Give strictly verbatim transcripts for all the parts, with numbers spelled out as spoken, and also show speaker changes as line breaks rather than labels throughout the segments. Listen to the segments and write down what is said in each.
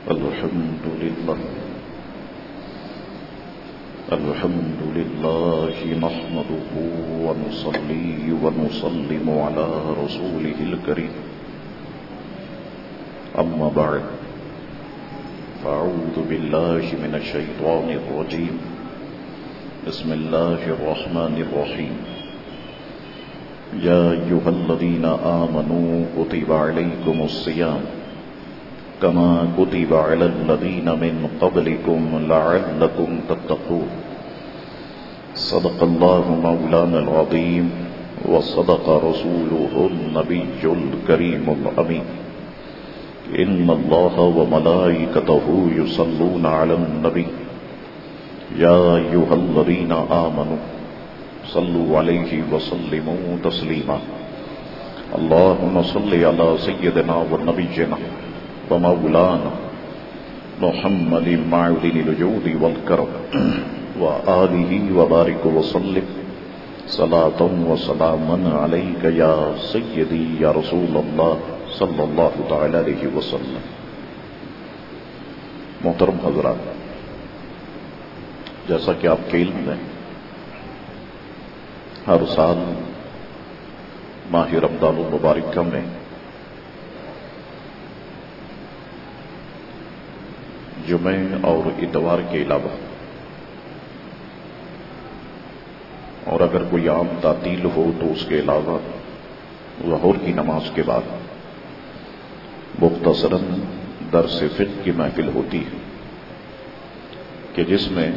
الحمد لله الحمد لله نحمده ونصلي ونسلم على رسوله الكريم أما بعد فأعوذ بالله من الشيطان الرجيم بسم الله الرحمن الرحيم يا أيها الذين آمنوا كتب عليكم الصيام كما كتب على الذين من قبلكم لعلكم تتقون صدق الله مولانا العظيم وصدق رسوله النبي الكريم الأمين إن الله وملائكته يصلون على النبي يا أيها الذين آمنوا صلوا عليه وسلموا تسليما اللهم صل على سيدنا ونبينا ومولانا محمد معدن الجود والكرم وآله وبارك وسلم صلاة وسلاما عليك يا سيدي يا رسول الله صلی اللہ تعالی علیہ وسلم. محترم حضرات، جیسا کہ آپ کے علم میں ہر سال ماہ رمضان المبارکہ میں جمعے اور اتوار کے علاوہ اور اگر کوئی عام تعطیل ہو تو اس کے علاوہ ظہر کی نماز کے بعد مختصراً درس فقہ کی محفل ہوتی ہے کہ جس میں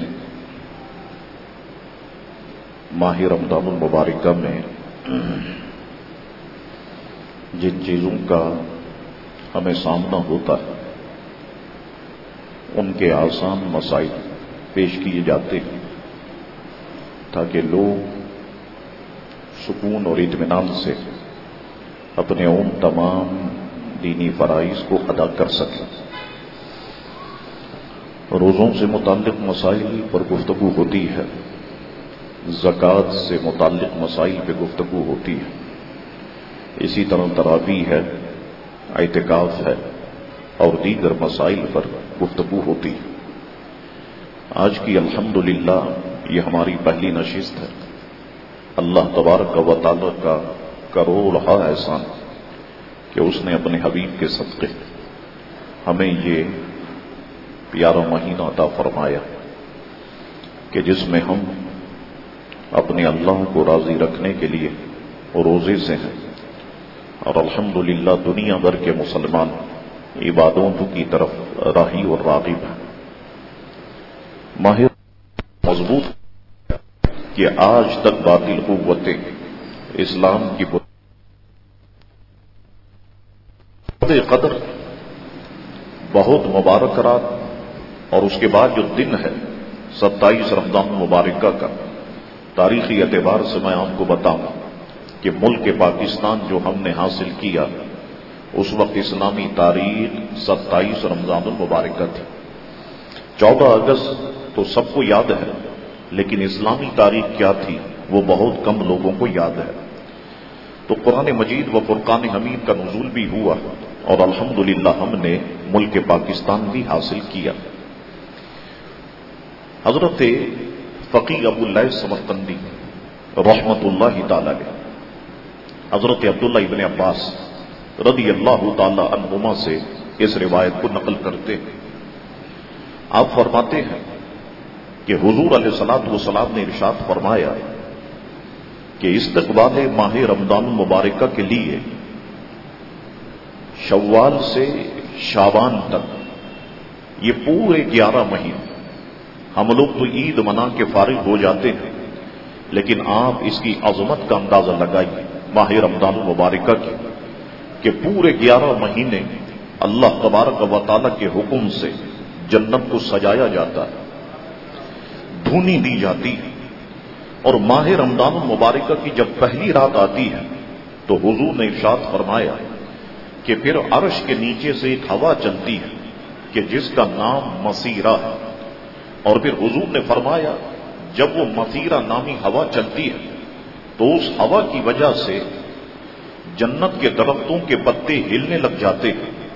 ماہ رمضان المبارکہ میں جن چیزوں کا ہمیں سامنا ہوتا ہے ان کے آسان مسائل پیش کیے جاتے ہیں تاکہ لوگ سکون اور اطمینان سے اپنے ان تمام دینی فرائض کو ادا کر سکیں. روزوں سے متعلق مسائل پر گفتگو ہوتی ہے، زکوٰۃ سے متعلق مسائل پہ گفتگو ہوتی ہے، اسی طرح تراویح ہے، اعتکاف ہے اور دیگر مسائل پر گفتگو ہوتی ہے. آج کی الحمدللہ یہ ہماری پہلی نشست ہے. اللہ تبارک و تعالی کا کروڑہ احسان کہ اس نے اپنے حبیب کے صدقے ہمیں یہ پیارا مہینہ عطا فرمایا کہ جس میں ہم اپنے اللہ کو راضی رکھنے کے لیے روزے سے ہیں اور الحمدللہ دنیا بھر کے مسلمان عبادتوں کی طرف راہی اور راغب ہیں. ماہر مضبوط کہ آج تک باطل قوتیں اسلام کی قدر بہت مبارک رات اور اس کے بعد جو دن ہے ستائیس رمضان مبارکہ کا، تاریخی اعتبار سے میں آپ کو بتاؤں کہ ملک پاکستان جو ہم نے حاصل کیا اس وقت اسلامی تاریخ ستائیس رمضان المبارکہ تھی. چودہ اگست تو سب کو یاد ہے، لیکن اسلامی تاریخ کیا تھی وہ بہت کم لوگوں کو یاد ہے. تو قرآن مجید و فرقان حمید کا نزول بھی ہوا اور الحمدللہ ہم نے ملک پاکستان بھی حاصل کیا. حضرت فقی ابو اللیث سمرقندی رحمت اللہ تعالی علیہ حضرت عبداللہ ابن عباس رضی اللہ تعالی عنہما سے اس روایت کو نقل کرتے ہیں. آپ فرماتے ہیں کہ حضور علیہ الصلوۃ والسلام نے ارشاد فرمایا کہ استقبال ماہ رمضان المبارکہ کے لیے شوال سے شعبان تک یہ پورے گیارہ مہینے ہم لوگ تو عید منا کے فارغ ہو جاتے ہیں، لیکن آپ اس کی عظمت کا اندازہ لگائیے ماہ رمضان المبارکہ کی کہ پورے گیارہ مہینے اللہ تبارک و تعالی کے حکم سے جنت کو سجایا جاتا ہے، دھونی دی جاتی ہے. اور ماہ رمضان المبارکہ کی جب پہلی رات آتی ہے تو حضور نے ارشاد فرمایا کہ پھر عرش کے نیچے سے ایک ہوا چلتی ہے کہ جس کا نام مسیرہ ہے. اور پھر حضور نے فرمایا جب وہ مسیرہ نامی ہوا چلتی ہے تو اس ہوا کی وجہ سے جنت کے درختوں کے پتے ہلنے لگ جاتے ہیں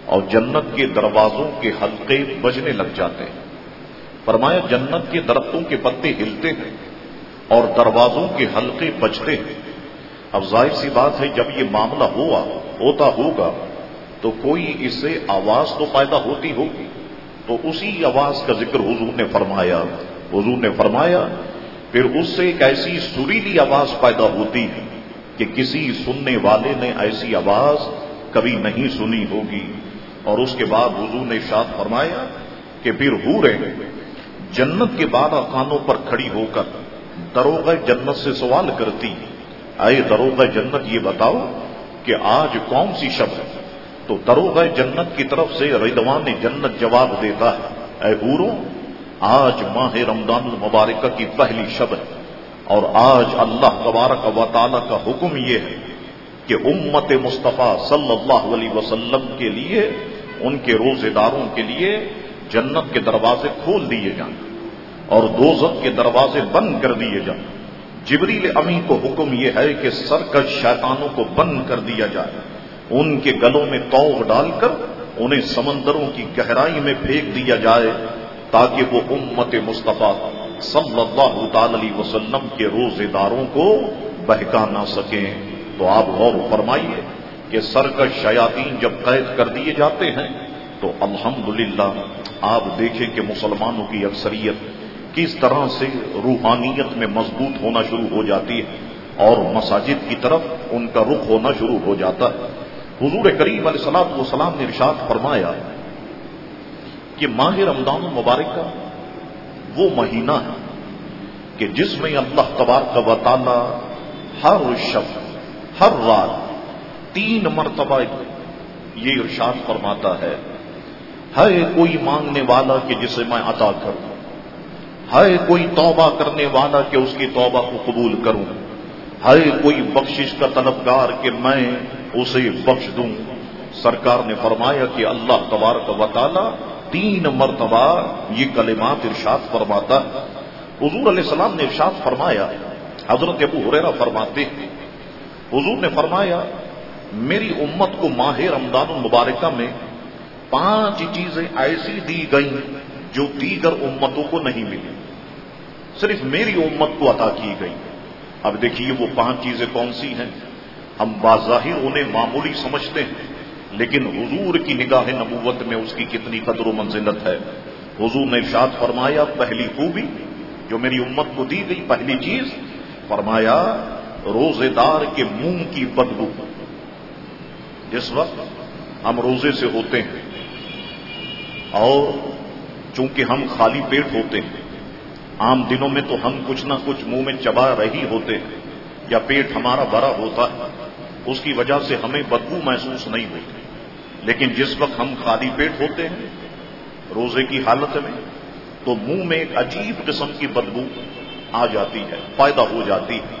اور جنت کے دروازوں کے حلقے بجنے لگ جاتے ہیں. فرمایا جنت کے درختوں کے پتے ہلتے ہیں اور دروازوں کے حلقے بجتے ہیں. اب ظاہر سی بات ہے جب یہ معاملہ ہوا ہوتا ہوگا تو کوئی اس سے آواز تو پیدا ہوتی ہوگی. تو اسی آواز کا ذکر حضور نے فرمایا حضور نے فرمایا پھر اس سے ایک ایسی سریلی آواز پیدا ہوتی ہے کہ کسی سننے والے نے ایسی آواز کبھی نہیں سنی ہوگی. اور اس کے بعد حضور نے ارشاد فرمایا کہ پھر حوریں جنت کے بارہ خانوں پر کھڑی ہو کر دروغ جنت سے سوال کرتی اے دروغ جنت یہ بتاؤ کہ آج کون سی شب ہے. تو دروغ جنت کی طرف سے رضوان جنت جواب دیتا ہے اے حوروں آج ماہ رمضان المبارکہ کی پہلی شب ہے اور آج اللہ تبارک و تعالی کا حکم یہ ہے کہ امت مصطفیٰ صلی اللہ علیہ وسلم کے لیے ان کے روزے داروں کے لیے جنت کے دروازے کھول دیے جائیں اور دوزخ کے دروازے بند کر دیے جائیں. جبریل امی کو حکم یہ ہے کہ سرکش شیطانوں کو بند کر دیا جائے, ان کے گلوں میں توغ ڈال کر انہیں سمندروں کی گہرائی میں پھینک دیا جائے تاکہ وہ امت مصطفیٰ صلی اللہ تعالی علیہ وسلم کے روزے داروں کو بہکا نہ سکیں. تو آپ غور فرمائیے کہ سرکش شیاطین جب قید کر دیے جاتے ہیں تو الحمدللہ آپ دیکھیں کہ مسلمانوں کی اکثریت کس طرح سے روحانیت میں مضبوط ہونا شروع ہو جاتی ہے اور مساجد کی طرف ان کا رخ ہونا شروع ہو جاتا ہے. حضور کریم علیہ الصلوۃ والسلام نے ارشاد فرمایا کہ ماہ رمضان المبارک کا وہ مہینہ ہے کہ جس میں اللہ تبارک و تعالی ہر شب ہر رات تین مرتبہ یہ ارشاد فرماتا ہے ہے کوئی مانگنے والا کہ جسے میں عطا کروں, ہے کوئی توبہ کرنے والا کہ اس کی توبہ کو قبول کروں, ہے کوئی بخشش کا طلبگار کہ میں اسے بخش دوں. سرکار نے فرمایا کہ اللہ تبارک و تعالی تین مرتبہ یہ کلمات ارشاد فرماتا ہے. حضور علیہ السلام نے ارشاد فرمایا, حضرت ابو ہریرہ فرماتے ہیں حضور نے فرمایا میری امت کو ماہ رمضان المبارکہ میں پانچ چیزیں ایسی دی گئیں جو دیگر امتوں کو نہیں ملی, صرف میری امت کو عطا کی گئی. اب دیکھیے وہ پانچ چیزیں کون سی ہیں. ہم بظاہر انہیں معمولی سمجھتے ہیں لیکن حضور کی نگاہ نبوت میں اس کی کتنی قدر و منزلت ہے. حضور نے ارشاد فرمایا پہلی خوبی جو میری امت کو دی گئی, پہلی چیز فرمایا روزے دار کے منہ کی بدبو. جس وقت ہم روزے سے ہوتے ہیں اور چونکہ ہم خالی پیٹ ہوتے ہیں, عام دنوں میں تو ہم کچھ نہ کچھ منہ میں چبا رہی ہوتے ہیں یا پیٹ ہمارا بھرا ہوتا ہے, اس کی وجہ سے ہمیں بدبو محسوس نہیں ہوتی. لیکن جس وقت ہم خالی پیٹ ہوتے ہیں روزے کی حالت میں تو منہ میں ایک عجیب قسم کی بدبو آ جاتی ہے, پیدا ہو جاتی ہے.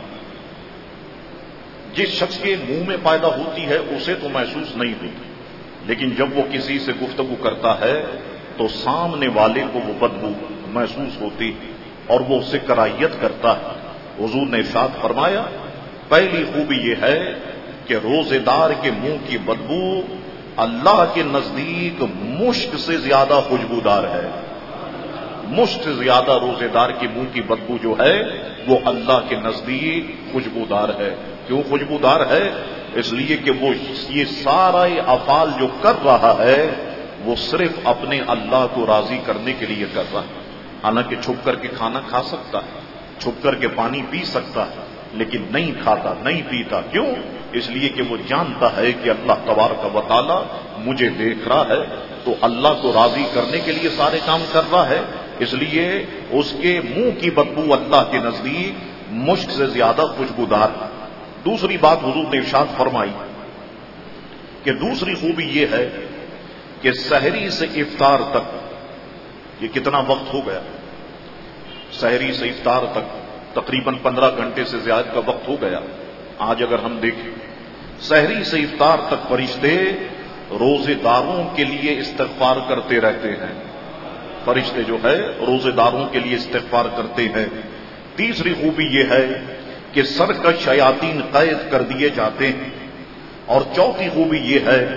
جس شخص کے منہ میں پیدا ہوتی ہے اسے تو محسوس نہیں ہوتی, لیکن جب وہ کسی سے گفتگو کرتا ہے تو سامنے والے کو وہ بدبو محسوس ہوتی اور وہ اس سے کرائیت کرتا ہے. حضور نے ارشاد فرمایا پہلی خوبی یہ ہے کہ روزے دار کے منہ کی بدبو اللہ کے نزدیک مشک سے زیادہ خوشبودار ہے. مشک سے زیادہ روزے دار کے منہ کی بدبو جو ہے وہ اللہ کے نزدیک خوشبودار ہے. کیوں خوشبودار ہے؟ اس لیے کہ وہ یہ سارا افعال جو کر رہا ہے وہ صرف اپنے اللہ کو راضی کرنے کے لیے کر رہا ہے. حالانکہ چھپ کر کے کھانا کھا سکتا ہے, چھپ کر کے پانی پی سکتا ہے, لیکن نہیں کھاتا نہیں پیتا. کیوں؟ اس لیے کہ وہ جانتا ہے کہ اللہ تبارک و تعالی مجھے دیکھ رہا ہے, تو اللہ کو راضی کرنے کے لیے سارے کام کر رہا ہے. اس لیے اس کے منہ کی بدبو اللہ کے نزدیک مشک سے زیادہ خوشبودار ہے. دوسری بات حضور نے ارشاد فرمائی کہ دوسری خوبی یہ ہے کہ سحری سے افطار تک, یہ کتنا وقت ہو گیا, سحری سے افطار تک تقریباً پندرہ گھنٹے سے زیادہ کا وقت ہو گیا. آج اگر ہم دیکھیں سحری سے افطار تک فرشتے روزے داروں کے لیے استغفار کرتے رہتے ہیں. فرشتے جو ہے روزے داروں کے لیے استغفار کرتے ہیں. تیسری خوبی یہ ہے کہ سرکش شیاطین قید کر دیے جاتے ہیں. اور چوتھی خوبی یہ ہے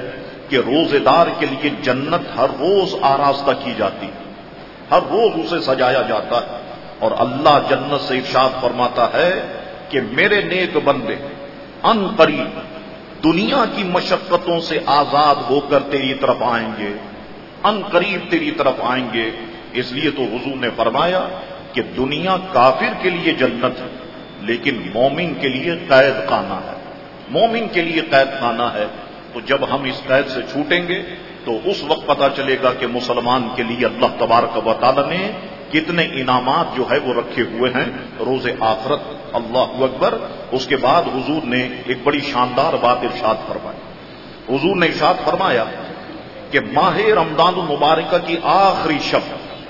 کہ روزے دار کے لیے جنت ہر روز آراستہ کی جاتی ہے، ہر روز اسے سجایا جاتا ہے، اور اللہ جنت سے ارشاد فرماتا ہے کہ میرے نیک بندے ان قریب دنیا کی مشقتوں سے آزاد ہو کر تیری طرف آئیں گے، ان قریب تیری طرف آئیں گے۔ اس لیے تو حضور نے فرمایا کہ دنیا کافر کے لیے جنت ہے، لیکن مومن کے لیے قید خانہ ہے، مومن کے لیے قید خانہ ہے۔ تو جب ہم اس قید سے چھوٹیں گے تو اس وقت پتا چلے گا کہ مسلمان کے لیے اللہ تبارک و تعالی نے کتنے انعامات جو ہے وہ رکھے ہوئے ہیں روز آخرت۔ اللہ اکبر۔ اس کے بعد حضور نے ایک بڑی شاندار بات ارشاد فرمائی۔ حضور نے ارشاد فرمایا کہ ماہ رمضان المبارکہ کی آخری شب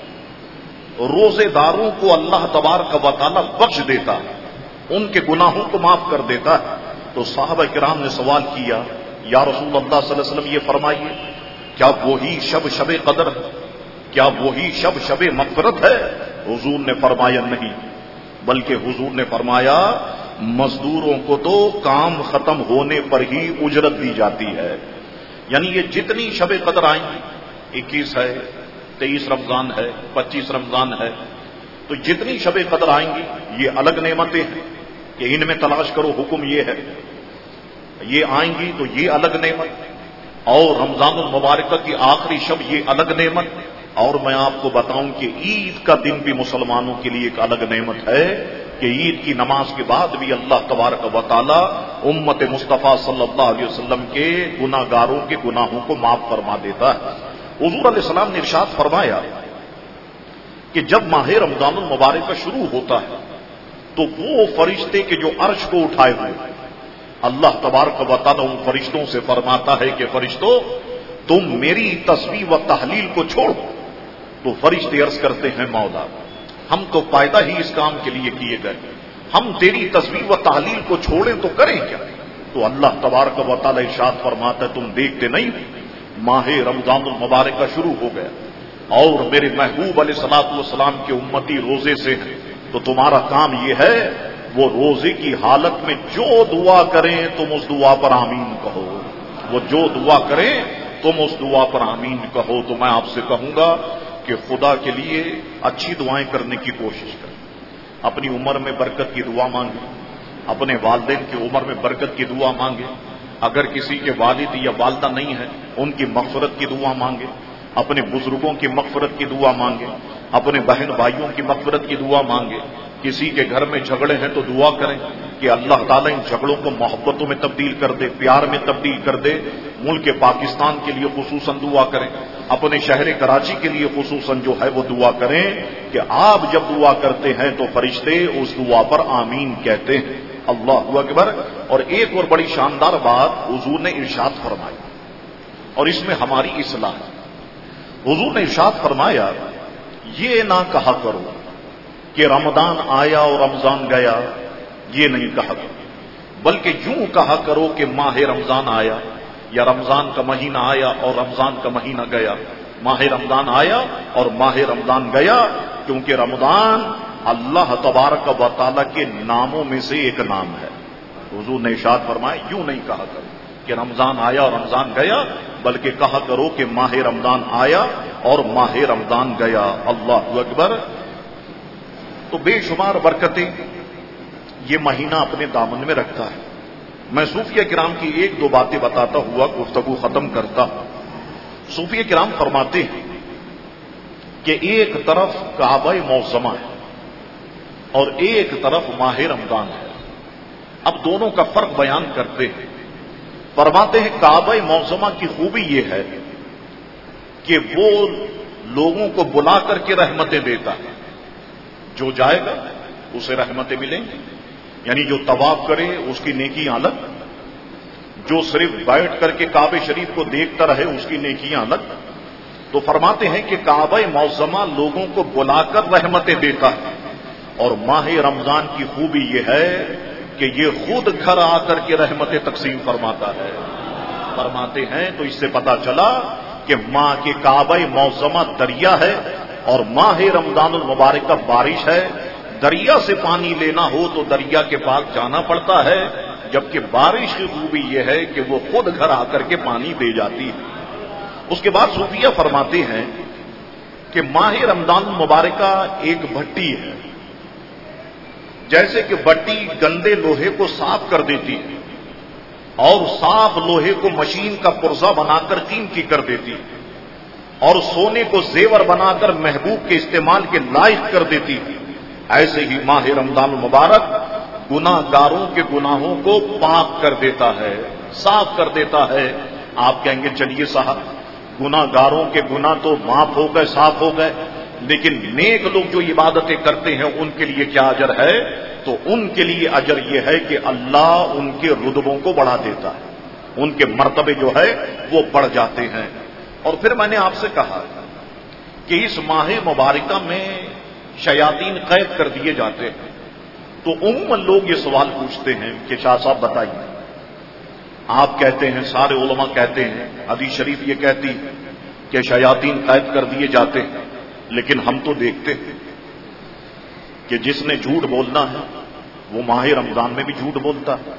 روزے داروں کو اللہ تبارک و تعالی بخش دیتا ہے، ان کے گناہوں کو معاف کر دیتا ہے۔ تو صحابہ کرام نے سوال کیا، یا رسول اللہ صلی اللہ علیہ وسلم یہ فرمائیے کیا وہی شب شب قدر ہے؟ کیا وہی شب شب مغفرت ہے؟ حضور نے فرمایا نہیں، بلکہ حضور نے فرمایا مزدوروں کو تو کام ختم ہونے پر ہی اجرت دی جاتی ہے۔ یعنی یہ جتنی شب قدر آئیں گی، اکیس ہے، تیئیس رمضان ہے، پچیس رمضان ہے، تو جتنی شب قدر آئیں گی یہ الگ نعمتیں ہیں کہ ان میں تلاش کرو، حکم یہ ہے، یہ آئیں گی تو یہ الگ نعمت، اور رمضان المبارکہ کی آخری شب یہ الگ نعمت۔ اور میں آپ کو بتاؤں کہ عید کا دن بھی مسلمانوں کے لیے ایک الگ نعمت ہے کہ عید کی نماز کے بعد بھی اللہ تبارک و تعالی امت مصطفیٰ صلی اللہ علیہ وسلم کے گناہ گاروں کے گناہوں کو معاف فرما دیتا ہے۔ حضور علیہ السلام نے ارشاد فرمایا کہ جب ماہ رمضان المبارکہ شروع ہوتا ہے تو وہ فرشتے کے جو عرش کو اٹھائے ہوئے اللہ تبارک و تعالی ان فرشتوں سے فرماتا ہے کہ فرشتوں تم میری تسبیح و تحلیل کو چھوڑو، تو فرشتے عرض کرتے ہیں مولا ہم تو پیدا ہی اس کام کے لیے کیے گئے، ہم تیری تسبیح و تحلیل کو چھوڑیں تو کریں کیا؟ تو اللہ تبارک و تعالی ارشاد فرماتا ہے تم دیکھتے نہیں ماہ رمضان المبارکہ شروع ہو گیا اور میرے محبوب علیہ الصلوۃ والسلام کے امتی روزے سے ہیں، تو تمہارا کام یہ ہے وہ روزے کی حالت میں جو دعا کریں تم اس دعا پر آمین کہو، وہ جو دعا کریں تم اس دعا پر آمین کہو۔ تو میں آپ سے کہوں گا کہ خدا کے لیے اچھی دعائیں کرنے کی کوشش کریں، اپنی عمر میں برکت کی دعا مانگیں، اپنے والدین کی عمر میں برکت کی دعا مانگیں، اگر کسی کے والد یا والدہ نہیں ہے ان کی مغفرت کی دعا مانگیں، اپنے بزرگوں کی مغفرت کی دعا مانگیں، اپنے بہن بھائیوں کی مغفرت کی دعا مانگیں، کسی کے گھر میں جھگڑے ہیں تو دعا کریں کہ اللہ تعالیٰ ان جھگڑوں کو محبتوں میں تبدیل کر دے، پیار میں تبدیل کر دے۔ ملک پاکستان کے لیے خصوصاً دعا کریں، اپنے شہر کراچی کے لیے خصوصاً جو ہے وہ دعا کریں کہ آپ جب دعا کرتے ہیں تو فرشتے اس دعا پر آمین کہتے ہیں۔ اللہ اکبر۔ اور ایک اور بڑی شاندار بات حضور نے ارشاد فرمائی اور اس میں ہماری اصلاح ہے۔ حضور نے ارشاد فرمایا یہ نہ کہا کرو کہ رمضان آیا اور رمضان گیا، یہ نہیں کہا کرو، بلکہ یوں کہا کرو کہ ماہ رمضان آیا یا رمضان کا مہینہ آیا اور رمضان کا مہینہ گیا، ماہ رمضان آیا اور ماہ رمضان گیا، کیونکہ رمضان اللہ تبارک و تعالی کے ناموں میں سے ایک نام ہے۔ حضور نے ارشاد فرمایا یوں نہیں کہا کرو کہ رمضان آیا اور رمضان گیا، بلکہ کہا کرو کہ ماہ رمضان آیا اور ماہ رمضان گیا۔ اللہ اکبر۔ تو بے شمار برکتیں یہ مہینہ اپنے دامن میں رکھتا ہے۔ میں صوفیہ کرام کی ایک دو باتیں بتاتا ہوا گفتگو ختم کرتا ہوں۔ صوفیہ کرام فرماتے ہیں کہ ایک طرف کعبہ معظمہ ہے اور ایک طرف ماہ رمضان ہے، اب دونوں کا فرق بیان کرتے ہیں۔ فرماتے ہیں کعبہ معظمہ کی خوبی یہ ہے کہ وہ لوگوں کو بلا کر کے رحمتیں دیتا ہے، جو جائے گا اسے رحمتیں ملیں گی، یعنی جو طواف کرے اس کی نیکیاں الگ، جو صرف بیٹھ کر کے کعبہ شریف کو دیکھتا رہے اس کی نیکیاں الگ۔ تو فرماتے ہیں کہ کعبہ معظمہ لوگوں کو بلا کر رحمتیں دیتا ہے، اور ماہ رمضان کی خوبی یہ ہے کہ یہ خود گھر آ کر کے رحمتیں تقسیم فرماتا ہے۔ فرماتے ہیں تو اس سے پتا چلا کہ ماں کے کعبہ معظمہ دریا ہے اور ماہ رمضان المبارک کا بارش ہے۔ دریا سے پانی لینا ہو تو دریا کے پاس جانا پڑتا ہے، جبکہ بارش کی خوبی یہ ہے کہ وہ خود گھر آ کر کے پانی دے جاتی ہے۔ اس کے بعد صوفیہ فرماتے ہیں کہ ماہ رمضان مبارکہ ایک بھٹی ہے، جیسے کہ بٹی گندے لوہے کو صاف کر دیتی ہے اور صاف لوہے کو مشین کا پرزہ بنا کر قیمتی کر دیتی ہے اور سونے کو زیور بنا کر محبوب کے استعمال کے لائق کر دیتی ہے، ایسے ہی ماہ رمضان مبارک گناہ گاروں کے گناہوں کو پاک کر دیتا ہے، صاف کر دیتا ہے۔ آپ کہیں گے چلیے صاحب گناہ گاروں کے گناہ تو معاف ہو گئے، صاف ہو گئے، لیکن نیک لوگ جو عبادتیں کرتے ہیں ان کے لیے کیا اجر ہے؟ تو ان کے لیے اجر یہ ہے کہ اللہ ان کے رتبوں کو بڑھا دیتا ہے، ان کے مرتبے جو ہے وہ بڑھ جاتے ہیں۔ اور پھر میں نے آپ سے کہا کہ اس ماہ مبارکہ میں شیاطین قید کر دیے جاتے ہیں، تو عموماً لوگ یہ سوال پوچھتے ہیں کہ شاہ صاحب بتائیے، آپ کہتے ہیں، سارے علماء کہتے ہیں، حدیث شریف یہ کہتی ہے کہ شیاطین قید کر دیے جاتے ہیں، لیکن ہم تو دیکھتے ہیں کہ جس نے جھوٹ بولنا ہے وہ ماہ رمضان میں بھی جھوٹ بولتا ہے،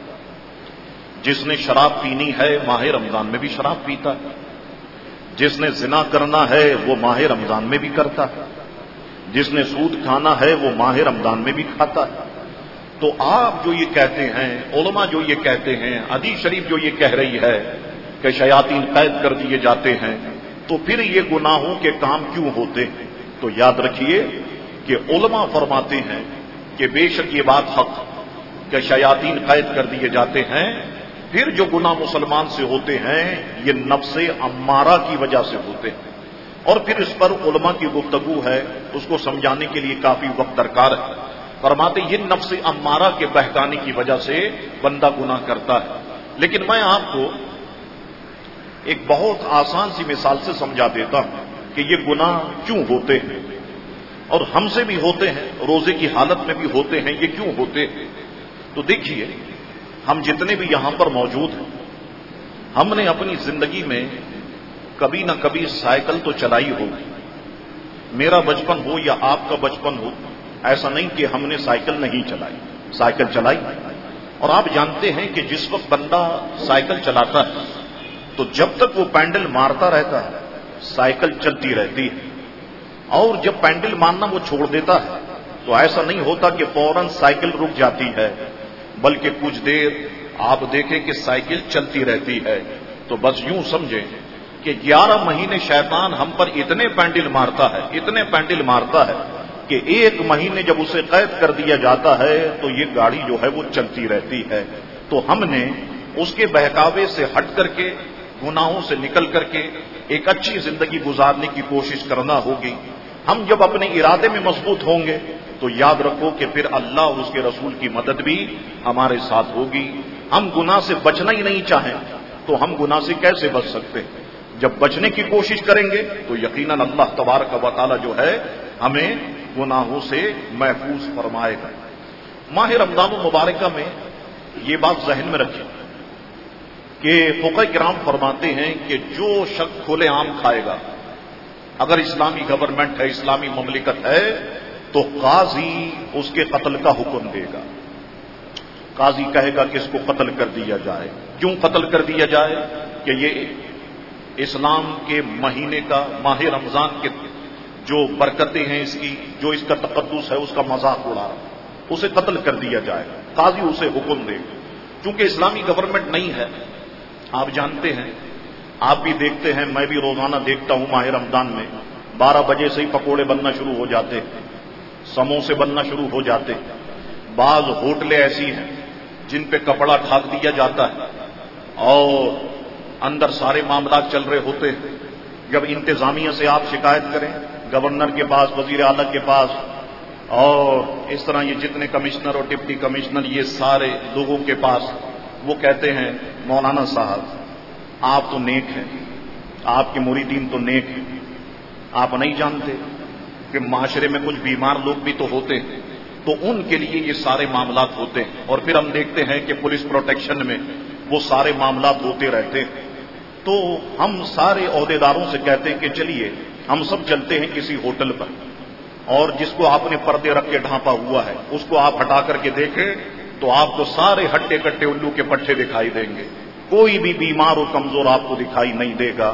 جس نے شراب پینی ہے ماہ رمضان میں بھی شراب پیتا ہے، جس نے زنا کرنا ہے وہ ماہ رمضان میں بھی کرتا ہے، جس نے سود کھانا ہے وہ ماہ رمضان میں بھی کھاتا ہے۔ تو آپ جو یہ کہتے ہیں، علماء جو یہ کہتے ہیں، حدیث شریف جو یہ کہہ رہی ہے کہ شیاطین قید کر دیے جاتے ہیں، تو پھر یہ گناہوں کے کام کیوں ہوتے ہیں؟ تو یاد رکھیے کہ علماء فرماتے ہیں کہ بے شک یہ بات حق کہ شیاطین قید کر دیے جاتے ہیں، پھر جو گناہ مسلمان سے ہوتے ہیں یہ نفس امارہ کی وجہ سے ہوتے ہیں، اور پھر اس پر علماء کی گفتگو ہے، اس کو سمجھانے کے لیے کافی وقت درکار ہے۔ فرماتے یہ نفس امارہ کے بہکانے کی وجہ سے بندہ گناہ کرتا ہے۔ لیکن میں آپ کو ایک بہت آسان سی مثال سے سمجھا دیتا ہوں کہ یہ گناہ کیوں ہوتے ہیں، اور ہم سے بھی ہوتے ہیں، روزے کی حالت میں بھی ہوتے ہیں، یہ کیوں ہوتے ہیں؟ تو دیکھیے، ہم جتنے بھی یہاں پر موجود ہیں، ہم نے اپنی زندگی میں کبھی نہ کبھی سائیکل تو چلائی ہوگی۔ میرا بچپن ہو یا آپ کا بچپن ہو، ایسا نہیں کہ ہم نے سائیکل نہیں چلائی، سائیکل چلائی۔ اور آپ جانتے ہیں کہ جس وقت بندہ سائیکل چلاتا ہے تو جب تک وہ پینڈل مارتا رہتا ہے سائیکل چلتی رہتی ہے، اور جب پینڈل مارنا وہ چھوڑ دیتا ہے تو ایسا نہیں ہوتا کہ فوراً سائیکل رک جاتی ہے، بلکہ کچھ دیر آپ دیکھیں کہ سائیکل چلتی رہتی ہے۔ تو بس یوں سمجھیں کہ گیارہ مہینے شیطان ہم پر اتنے پینڈل مارتا ہے، اتنے پینڈل مارتا ہے کہ ایک مہینے جب اسے قید کر دیا جاتا ہے تو یہ گاڑی جو ہے وہ چلتی رہتی ہے۔ تو ہم نے اس کے بہکاوے سے ہٹ کر کے، گناہوں سے نکل کر کے ایک اچھی زندگی گزارنے کی کوشش کرنا ہوگی۔ ہم جب اپنے ارادے میں مضبوط ہوں گے تو یاد رکھو کہ پھر اللہ اور اس کے رسول کی مدد بھی ہمارے ساتھ ہوگی۔ ہم گناہ سے بچنا ہی نہیں چاہیں تو ہم گناہ سے کیسے بچ سکتے ہیں؟ جب بچنے کی کوشش کریں گے تو یقیناً اللہ تبارک و تعالی جو ہے ہمیں گناہوں سے محفوظ فرمائے گا۔ ماہ رمضان المبارکہ میں یہ بات ذہن میں رکھیں کہ فقہاء کرام فرماتے ہیں کہ جو شخص کھلے عام کھائے گا، اگر اسلامی گورنمنٹ ہے، اسلامی مملکت ہے، تو قاضی اس کے قتل کا حکم دے گا۔ قاضی کہے گا کہ اس کو قتل کر دیا جائے۔ کیوں قتل کر دیا جائے؟ کہ یہ اسلام کے مہینے کا، ماہ رمضان کے جو برکتیں ہیں اس کی، جو اس کا تقدس ہے، اس کا مذاق اڑا رہا، اسے قتل کر دیا جائے۔ قاضی اسے حکم دے گا۔ چونکہ اسلامی گورنمنٹ نہیں ہے، آپ جانتے ہیں، آپ بھی دیکھتے ہیں، میں بھی روزانہ دیکھتا ہوں، ماہ رمضان میں بارہ بجے سے ہی پکوڑے بننا شروع ہو جاتے، سموسے بننا شروع ہو جاتے۔ بعض ہوٹلیں ایسی ہیں جن پہ کپڑا ڈھانک دیا جاتا ہے اور اندر سارے معاملات چل رہے ہوتے ہیں۔ جب انتظامیہ سے آپ شکایت کریں، گورنر کے پاس، وزیر اعلیٰ کے پاس، اور اس طرح یہ جتنے کمشنر اور ڈپٹی کمشنر، یہ سارے لوگوں کے پاس، وہ کہتے ہیں مولانا صاحب آپ تو نیک ہیں، آپ کے مریدین تو نیک ہیں، آپ نہیں جانتے کہ معاشرے میں کچھ بیمار لوگ بھی تو ہوتے ہیں، تو ان کے لیے یہ سارے معاملات ہوتے ہیں۔ اور پھر ہم دیکھتے ہیں کہ پولیس پروٹیکشن میں وہ سارے معاملات ہوتے رہتے ہیں۔ تو ہم سارے عہدیداروں سے کہتے ہیں کہ چلیے ہم سب چلتے ہیں کسی ہوٹل پر، اور جس کو آپ نے پردے رکھ کے ڈھانپا ہوا ہے اس کو آپ ہٹا کر کے دیکھیں تو آپ کو سارے ہٹے کٹے الو کے پٹھے دکھائی دیں گے، کوئی بھی بیمار اور کمزور آپ کو دکھائی نہیں دے گا۔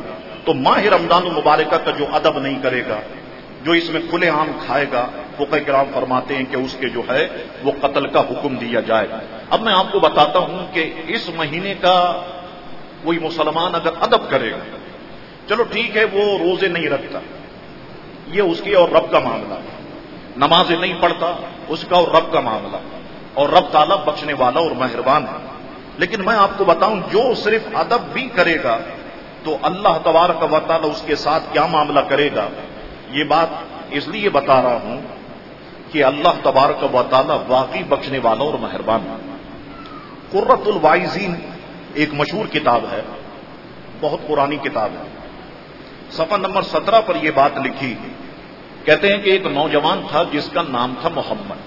تو ماہ رمضان المبارکہ کا جو ادب نہیں کرے گا، جو اس میں کھلے عام کھائے گا، فقہ کرام فرماتے ہیں کہ اس کے جو ہے وہ قتل کا حکم دیا جائے۔ اب میں آپ کو بتاتا ہوں کہ اس مہینے کا کوئی مسلمان اگر ادب کرے گا، چلو ٹھیک ہے وہ روزے نہیں رکھتا، یہ اس کی اور رب کا معاملہ، نمازیں نہیں پڑھتا، اس کا اور رب کا معاملہ، اور رب تعالیٰ بخشنے والا اور مہربان ہے۔ لیکن میں آپ کو بتاؤں جو صرف ادب بھی کرے گا تو اللہ تبارک و تعالیٰ اس کے ساتھ کیا معاملہ کرے گا، یہ بات اس لیے بتا رہا ہوں کہ اللہ تبارک و تعالیٰ واقعی بخشنے والا اور مہربان ہے۔ قرۃ الواعظین ایک مشہور کتاب ہے، بہت پرانی کتاب ہے، صفحہ نمبر سترہ پر یہ بات لکھی، کہتے ہیں کہ ایک نوجوان تھا جس کا نام تھا محمد،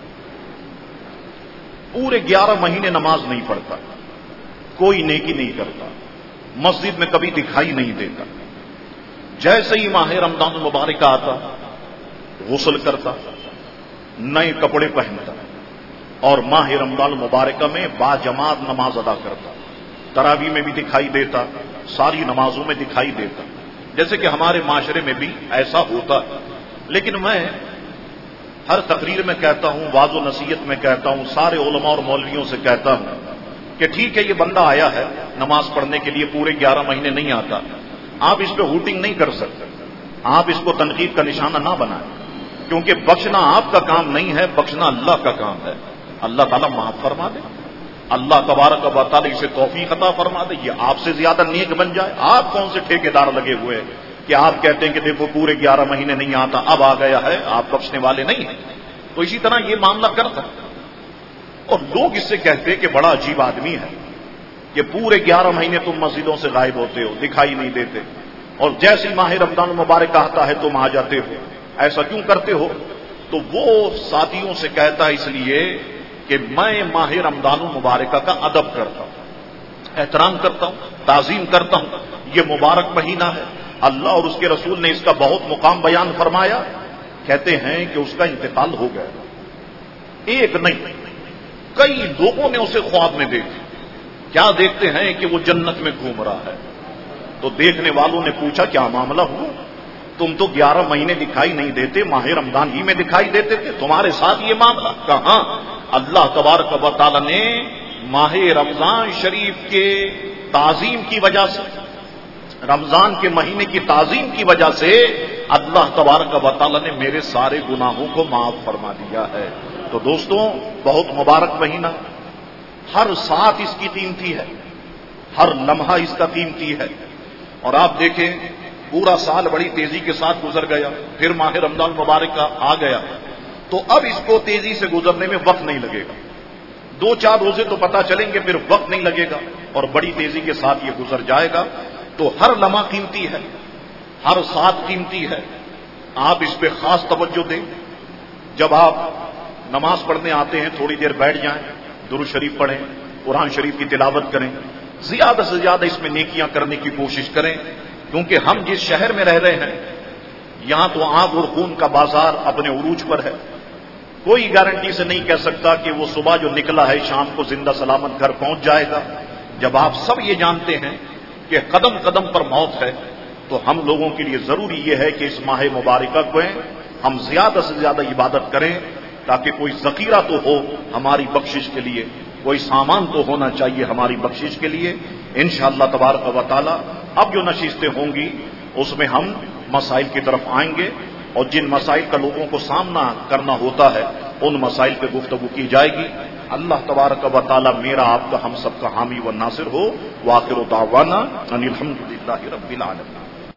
پورے گیارہ مہینے نماز نہیں پڑھتا، کوئی نیکی نہیں کرتا، مسجد میں کبھی دکھائی نہیں دیتا، جیسے ہی ماہ رمضان المبارک آتا غسل کرتا، نئے کپڑے پہنتا اور ماہ رمضان المبارکہ میں باجماعت نماز ادا کرتا، تراویح میں بھی دکھائی دیتا، ساری نمازوں میں دکھائی دیتا، جیسے کہ ہمارے معاشرے میں بھی ایسا ہوتا۔ لیکن میں ہر تقریر میں کہتا ہوں، واعظ و نصیحت میں کہتا ہوں، سارے علماء اور مولویوں سے کہتا ہوں کہ ٹھیک ہے یہ بندہ آیا ہے نماز پڑھنے کے لیے، پورے گیارہ مہینے نہیں آتا، آپ اس پہ ہوٹنگ نہیں کر سکتے، آپ اس کو تنقید کا نشانہ نہ بنائیں، کیونکہ بخشنا آپ کا کام نہیں ہے، بخشنا اللہ کا کام ہے۔ اللہ تعالیٰ معاف فرما دے، اللہ تبارک و تعالیٰ اسے توفیق عطا فرما دے، یہ آپ سے زیادہ نیک بن جائے۔ آپ کون سے ٹھیکیدار لگے ہوئے ہیں کہ آپ کہتے ہیں کہ دیکھو پورے گیارہ مہینے نہیں آتا، اب آ گیا ہے، آپ بخشنے والے نہیں ہیں۔ تو اسی طرح یہ معاملہ کرتا ہے، اور لوگ اس سے کہتے ہیں کہ بڑا عجیب آدمی ہے کہ پورے گیارہ مہینے تم مسجدوں سے غائب ہوتے ہو، دکھائی نہیں دیتے، اور جیسے ماہ رمضان المبارک آتا ہے تم آ جاتے ہو، ایسا کیوں کرتے ہو؟ تو وہ ساتھیوں سے کہتا ہے اس لیے کہ میں ماہ رمضان المبارکہ کا ادب کرتا ہوں، احترام کرتا ہوں، تعظیم کرتا ہوں، یہ مبارک مہینہ ہے، اللہ اور اس کے رسول نے اس کا بہت مقام بیان فرمایا۔ کہتے ہیں کہ اس کا انتقال ہو گیا، ایک نہیں کئی لوگوں نے اسے خواب میں دیکھا، کیا دیکھتے ہیں کہ وہ جنت میں گھوم رہا ہے۔ تو دیکھنے والوں نے پوچھا کیا معاملہ ہوا، تم تو گیارہ مہینے دکھائی نہیں دیتے، ماہ رمضان ہی میں دکھائی دیتے تھے، تمہارے ساتھ یہ معاملہ؟ کہاں، اللہ تبارک و تعالیٰ نے ماہ رمضان شریف کے تعظیم کی وجہ سے، رمضان کے مہینے کی تعظیم کی وجہ سے اللہ تبارک و تعالیٰ نے میرے سارے گناہوں کو معاف فرما دیا ہے۔ تو دوستوں بہت مبارک مہینہ، ہر ساتھ اس کی قیمتی ہے، ہر لمحہ اس کا قیمتی ہے، اور آپ دیکھیں پورا سال بڑی تیزی کے ساتھ گزر گیا، پھر ماہ رمضان مبارک کا آ گیا، تو اب اس کو تیزی سے گزرنے میں وقت نہیں لگے گا، دو چار روزے تو پتہ چلیں گے، پھر وقت نہیں لگے گا اور بڑی تیزی کے ساتھ یہ گزر جائے گا۔ تو ہر لمحہ قیمتی ہے، ہر ساتھ قیمتی ہے، آپ اس پہ خاص توجہ دیں۔ جب آپ نماز پڑھنے آتے ہیں تھوڑی دیر بیٹھ جائیں، درود شریف پڑھیں، قرآن شریف کی تلاوت کریں، زیادہ سے زیادہ اس میں نیکیاں کرنے کی کوشش کریں، کیونکہ ہم جس شہر میں رہ رہے ہیں یہاں تو آگ اور خون کا بازار اپنے عروج پر ہے، کوئی گارنٹی سے نہیں کہہ سکتا کہ وہ صبح جو نکلا ہے شام کو زندہ سلامت گھر پہنچ جائے گا۔ جب آپ سب یہ جانتے ہیں کہ قدم قدم پر موت ہے، تو ہم لوگوں کے لیے ضروری یہ ہے کہ اس ماہ مبارکہ کو ہم زیادہ سے زیادہ عبادت کریں، تاکہ کوئی ذخیرہ تو ہو ہماری بخشش کے لیے، کوئی سامان تو ہونا چاہیے ہماری بخشش کے لیے۔ انشاءاللہ تبارک و تعالی اب جو نشستیں ہوں گی اس میں ہم مسائل کی طرف آئیں گے، اور جن مسائل کا لوگوں کو سامنا کرنا ہوتا ہے ان مسائل پہ گفتگو کی جائے گی۔ اللہ تبارک و تعالی میرا آپ کا ہم سب کا حامی و ناصر ہو۔ وآخر دعوانا ان الحمد للہ رب العالمین۔